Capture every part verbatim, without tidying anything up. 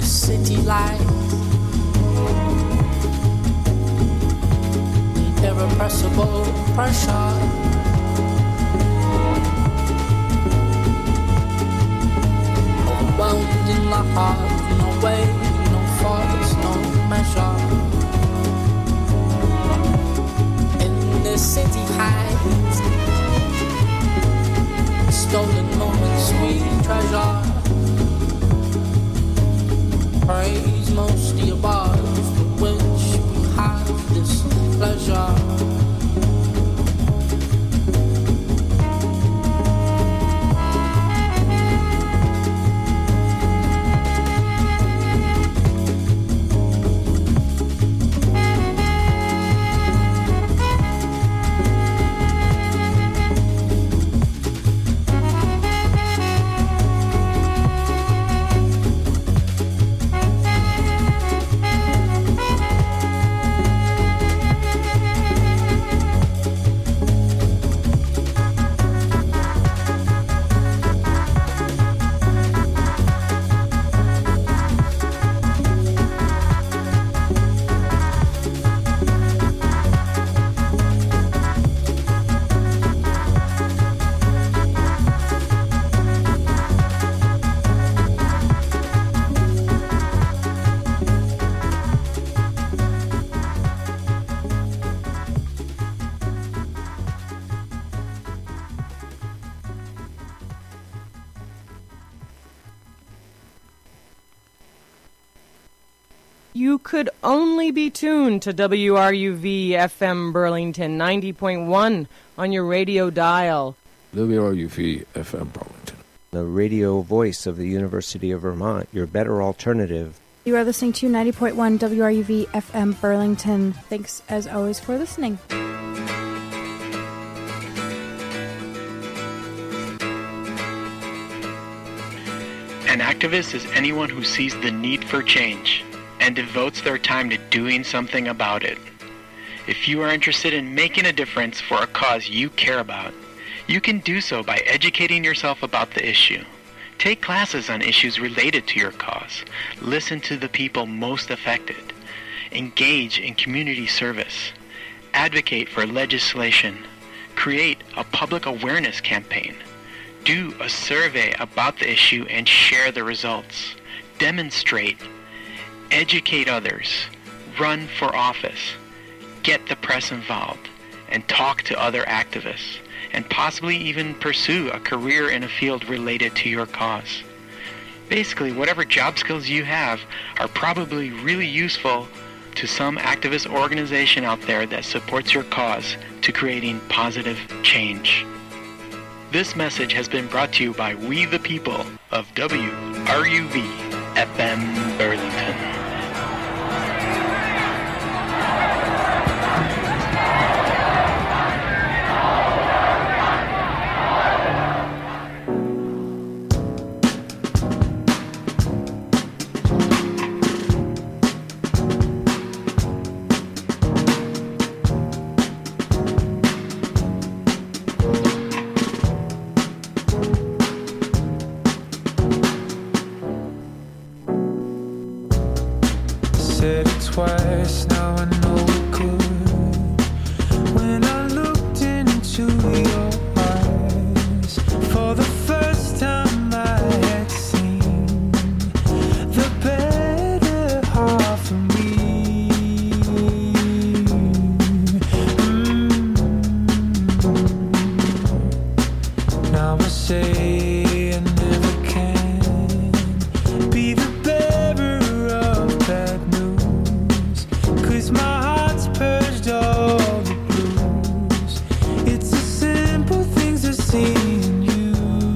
city light, irrepressible pressure. Overwhelmed in the heart, no way, no force, no measure. In the city heights, stolen moments we treasure. Praise mostly above, for which we have this pleasure. You could only be tuned to W R U V F M Burlington ninety point one on your radio dial. W R U V F M Burlington, the radio voice of the University of Vermont, your better alternative. You are listening to ninety point one W R U V F M Burlington. Thanks as always for listening. An activist is anyone who sees the need for change and devotes their time to doing something about it. If you are interested in making a difference for a cause you care about, you can do so by educating yourself about the issue. Take classes on issues related to your cause. Listen to the people most affected. Engage in community service. Advocate for legislation. Create a public awareness campaign. Do a survey about the issue and share the results. Demonstrate. Educate others. Run for office. Get the press involved. And talk to other activists. And possibly even pursue a career in a field related to your cause. Basically, whatever job skills you have are probably really useful to some activist organization out there that supports your cause to creating positive change. This message has been brought to you by We the People of W R U V F M Burlington. Twice, now I know it could. When I looked into your eyes, for the first time I had seen the better half of me. Mm. Now I say I never can be the bearer of bad news. My heart's purged all the blues. It's the simple things I see in you.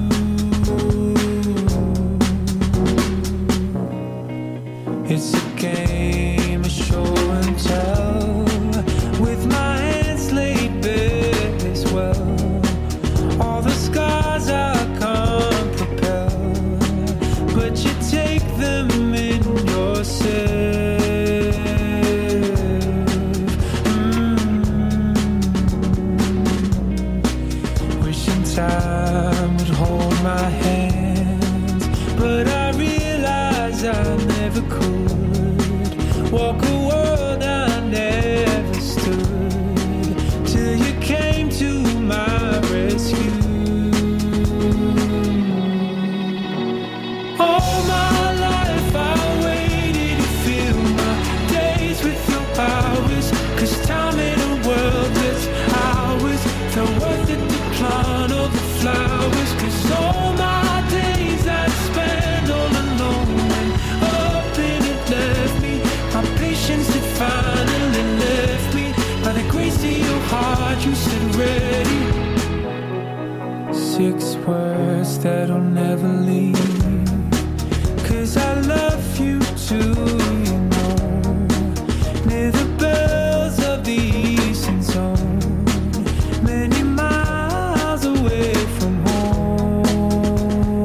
It's a game of show and tell, with my hands laid bare as well. All the scars I can't propel, but you take them in yourself. Time would hold my hands, but I realize I never never could. Walk a world I never stood, till you came to my rescue. All my life I waited to fill my days with your powers, 'cause time in a world that's ours felt worth it to plant all the flowers. 'Cause all my days I spent all alone, and up and it left me. My patience had finally left me. By the grace of your heart you said ready. Six words that'll never leave, 'cause I love you too, you know. Near the bells of the eastern zone, many miles away from home.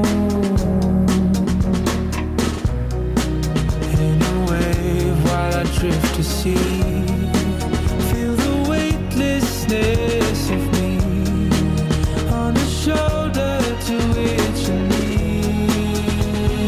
In a wave while I drift to sea, feel the weightlessness of me on the shoulder to which you lean.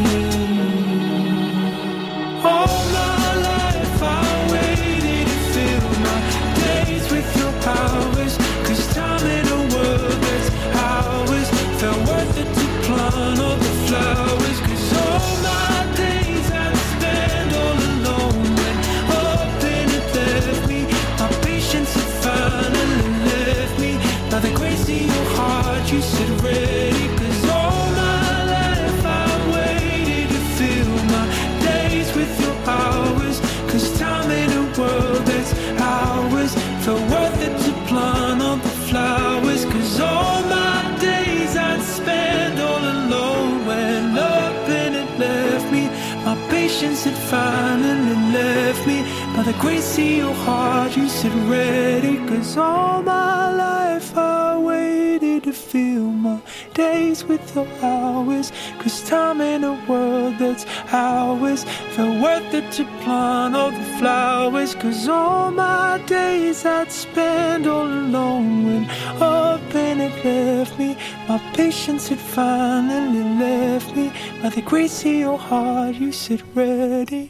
All my life I waited to fill my days with your powers, 'cause time in a world that's ours felt worth it to plant all the flowers. 'Cause all my days I spent all alone, and up and it left me. My patience had finally left me. By the grace of your heart you said ready. 'Cause all my life I waited to fill my days with your powers, 'cause time in a world that's ours felt worth it to plant all the flowers. 'Cause all my days I'd spend all alone, when up and it left me. My patience had finally left me. By the grace of your heart you said ready. 'Cause all my life I waited to fill my days with your hours, 'cause time in a world that's ours felt worth it to plant all the flowers. 'Cause all my days I'd spend all alone, when up and it left me. My patience had finally left me. By the grace of your heart you said ready.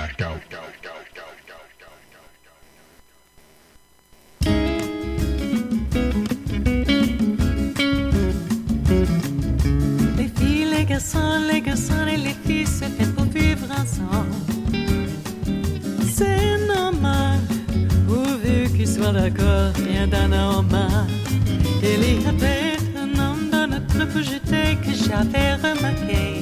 Blackout. Les filles, les garçons, les garçons et les filles se fait pour vivre ensemble. C'est normal, pourvu qu'ils soient d'accord, rien d'anormal. Il y avait un homme dans notre projet que j'avais remarqué.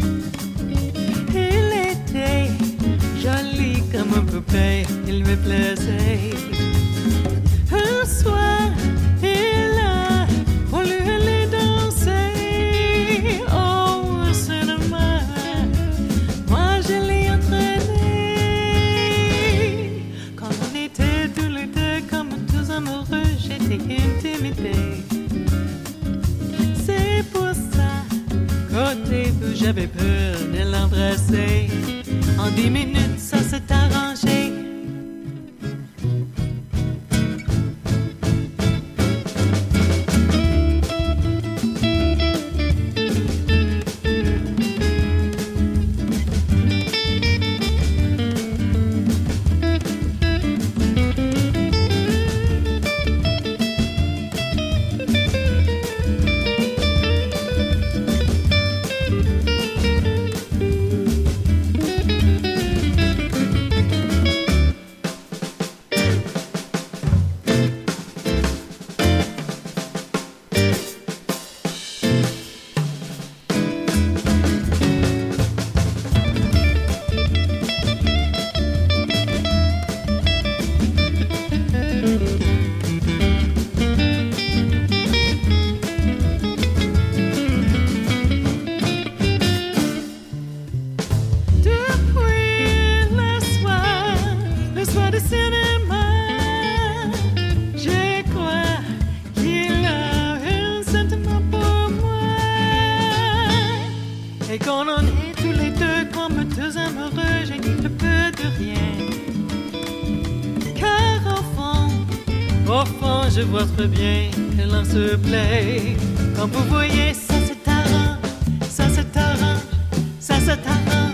Il était joli comme une poupée, il me plaisait. Un soir, il a voulu aller danser. Oh, c'est dommage, moi je l'ai entraîné. Quand on était tous les deux comme tous amoureux, j'étais intimidée. C'est pour ça qu'au début j'avais peur de l'embrasser. En dix minutes ça s'est arrangé. Je vois très bien que l'on se plaît. Comme vous voyez, ça se t'arrange, ça se t'arrange, ça se t'arrange.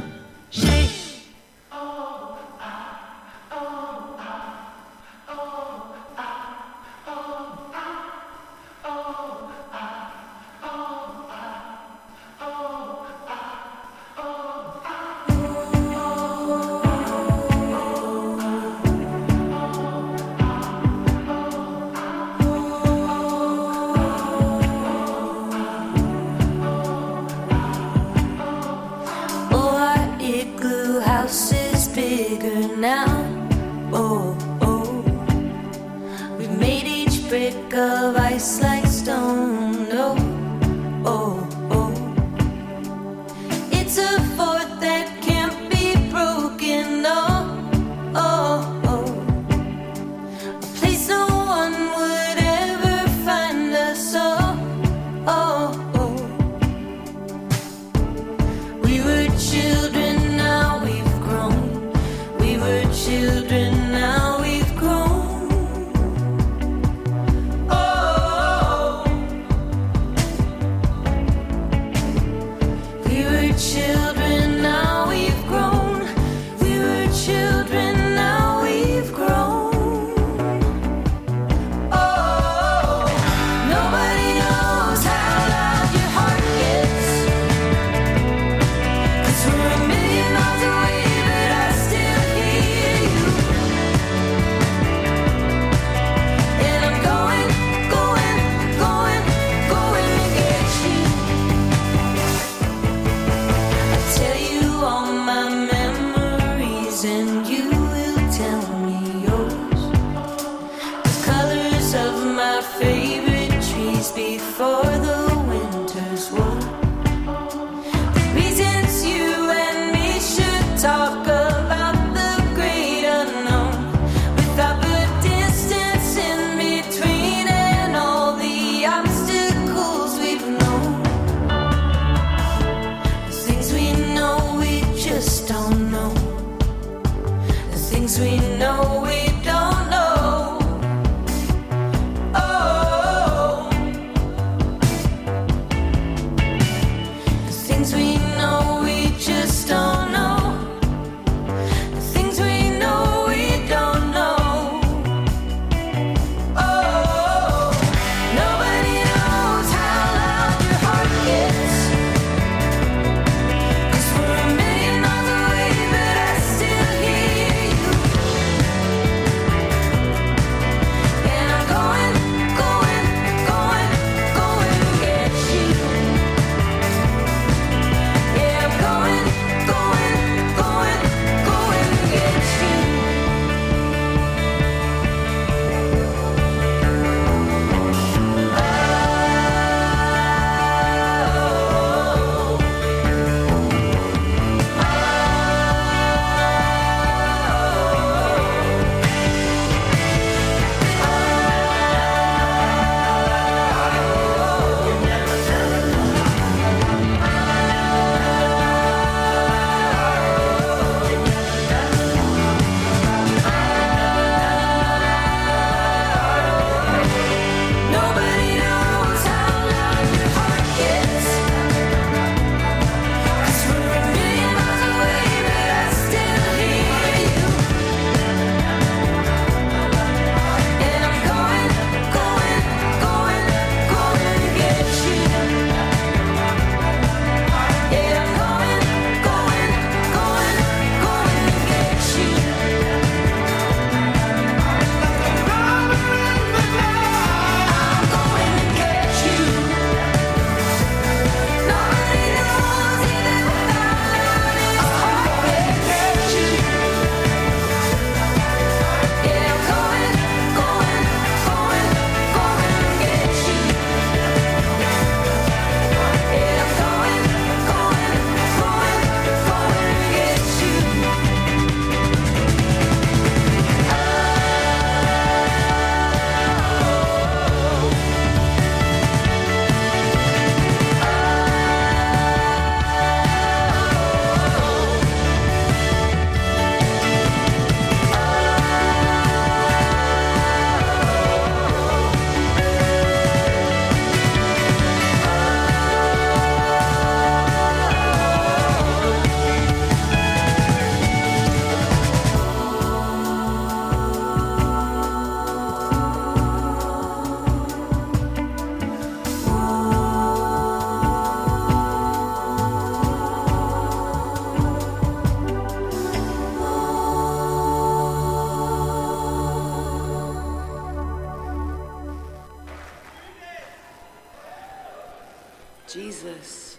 Jesus.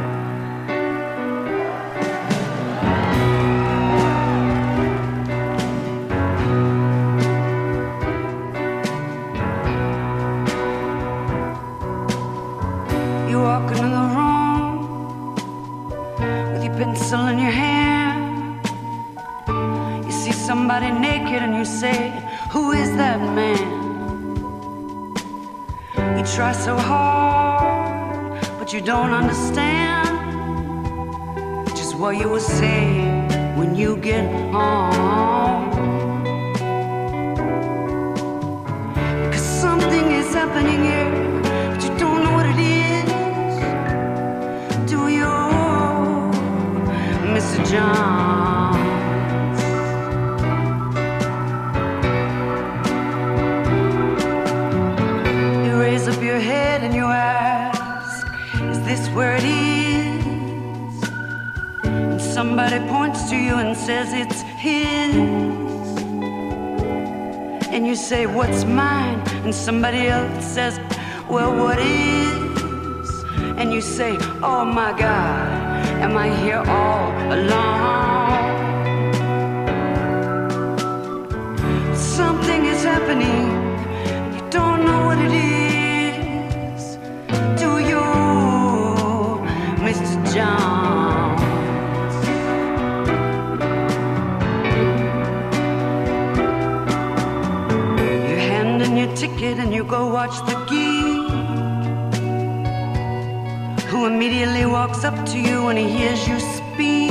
You're walking in the room with your pencil in your hand. You see somebody naked and you say, who is that man? You try so hard, but you don't understand just what you will say when you get home. Cause something is happening here, but you don't know what it is. Do you, Mister John? You raise up your head and you ask, is this where it is? And somebody points to you and says it's his. And you say, what's mine? And somebody else says, well, what is? And you say, oh my God, am I here all alone? Something is happening, you don't know what it is. Do you, Mister Jones? You hand in your ticket and you go watch the geek, who immediately walks up to you when he hears you speak.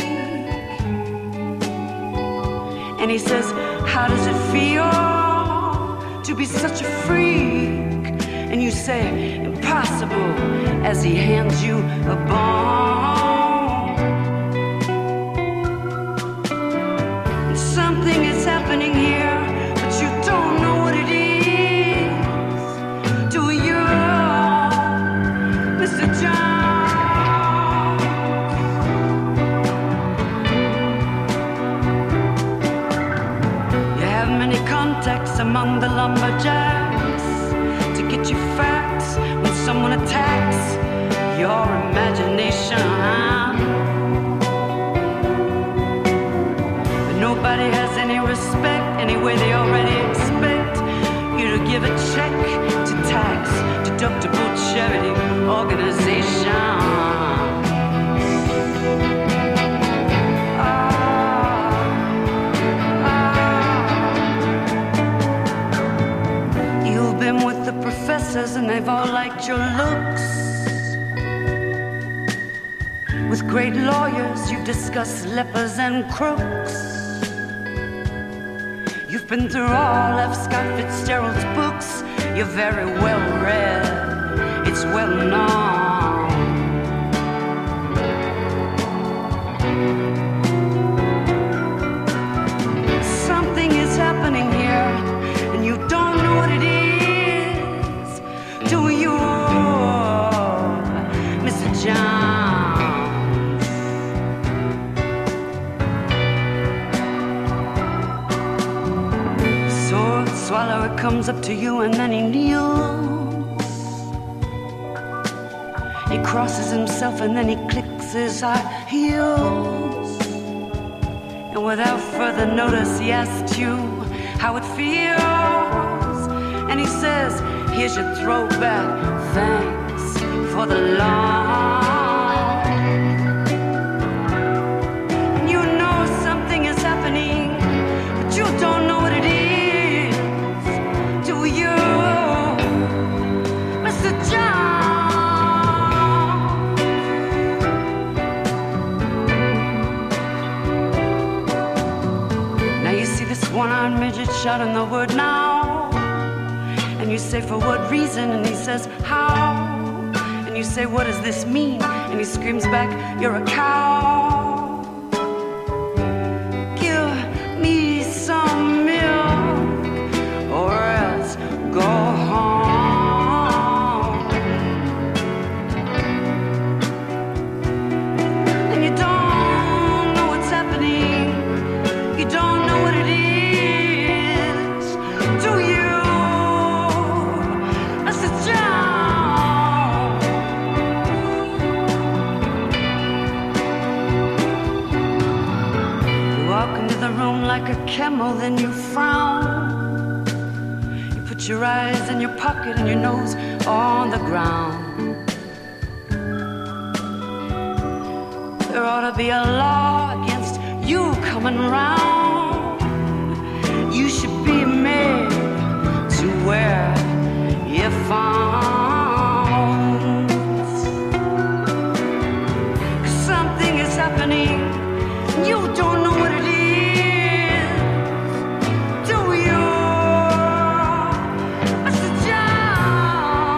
And he says, how does it feel to be such a freak? And you say, impossible, as he hands you a bone. And something is happening here, but you don't know what it is. Do you, Mister John? Contacts among the lumberjacks to get you facts when someone attacks your imagination. But nobody has any respect, anyway they already expect you to give a check to tax deductible charity organization. And they've all liked your looks. With great lawyers you've discussed lepers and crooks. You've been through all of Scott Fitzgerald's books. You're very well read, it's well known. Something is happening here and you don't know what it is. Do you, Mister Jones? Sword swallower comes up to you and then he kneels. He crosses himself and then he clicks his high heels. And without further notice he asks you how it feels. And he says, here's your throwback, thanks for the long. And you know something is happening, but you don't know what it is. Do you, Mister John? Now you see this one-armed midget shouting the word now. And you say, for what reason? And he says, how? And you say, what does this mean? And he screams back, you're a cow. Give me some milk or else go home. And you don't know what's happening. You don't know what it is. Do you? Mister John? like a camel, then you frown. You put your eyes in your pocket and your nose on the ground. There ought to be a law against you coming round. You should be made to wear your found. 'Cause something is happening, you don't know what it is, do you, Mister John?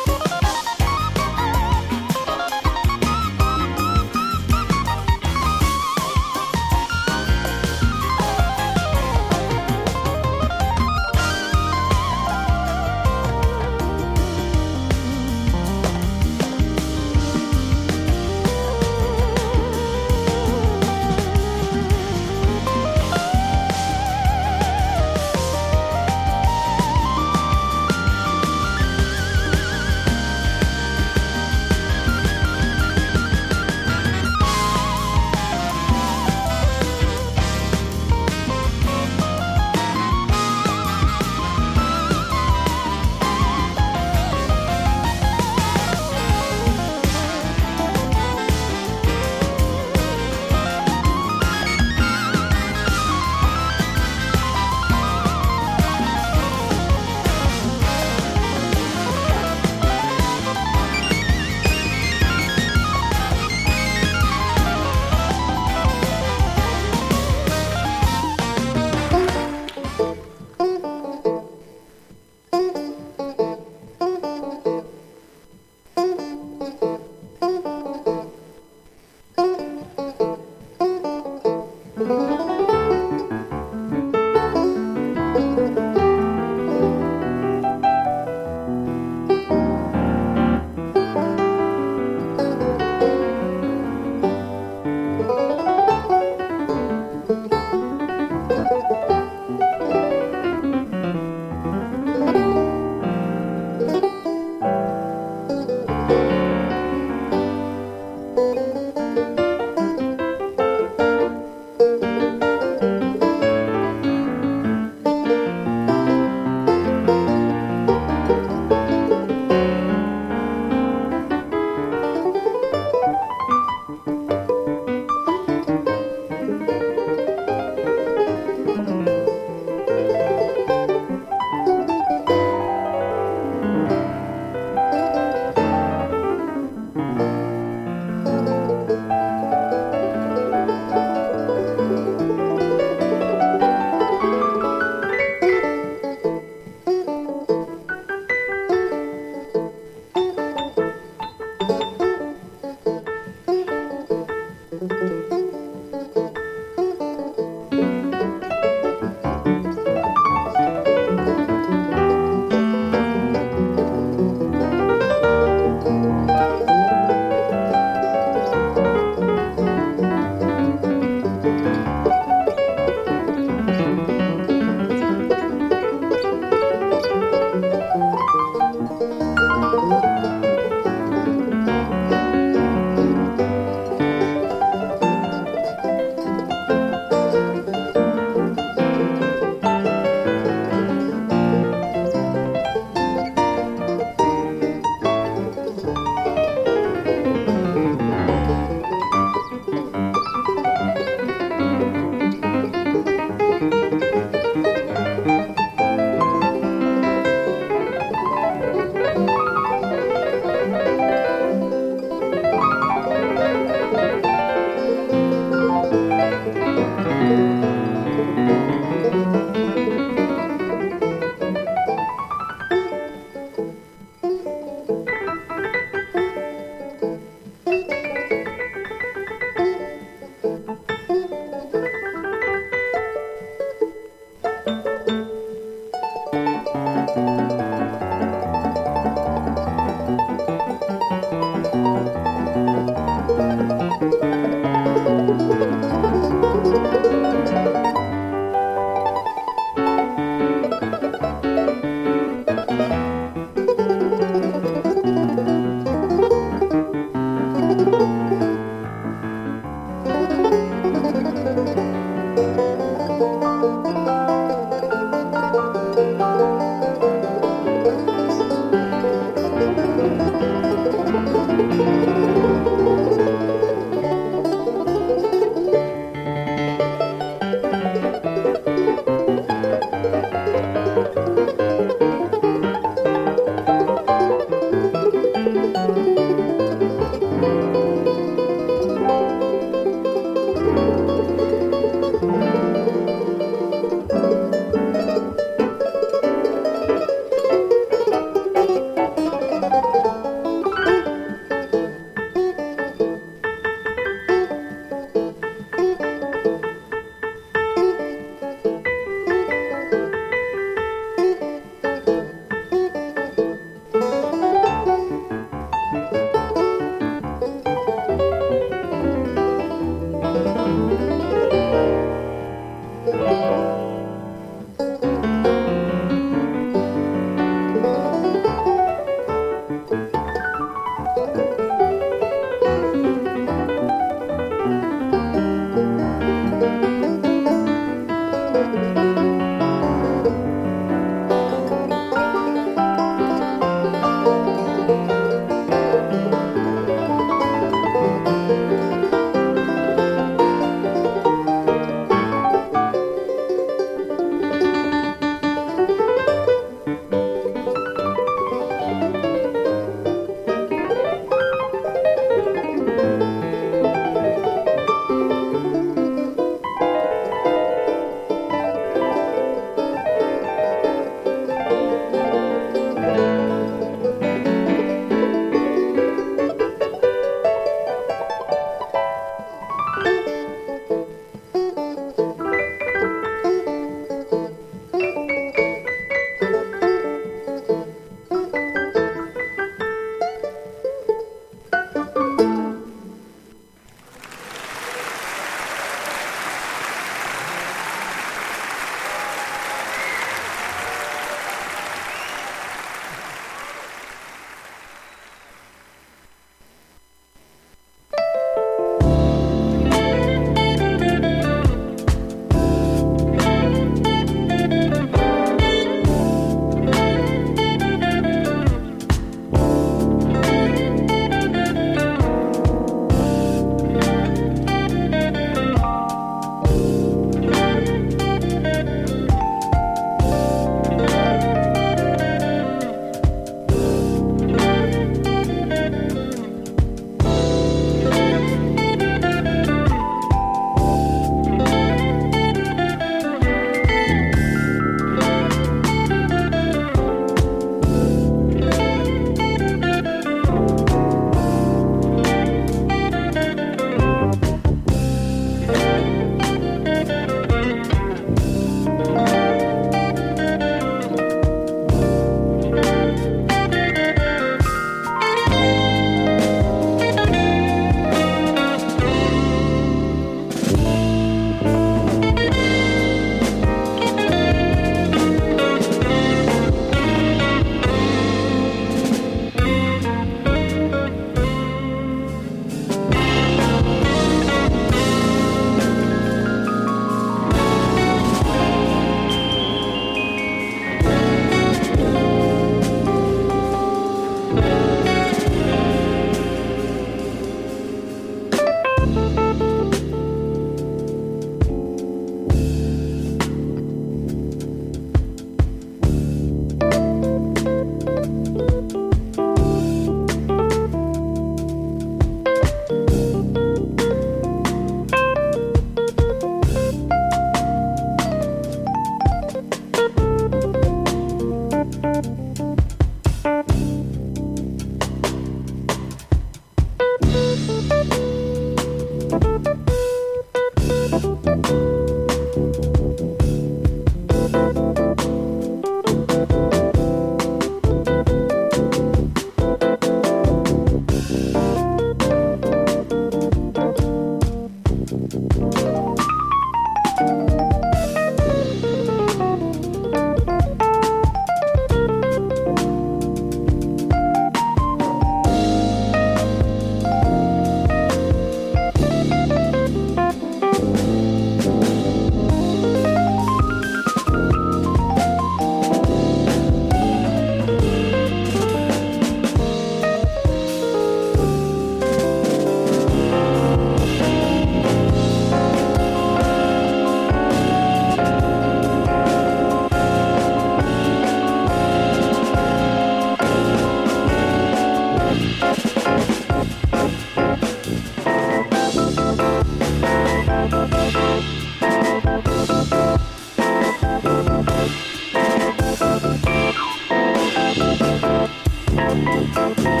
Thank you.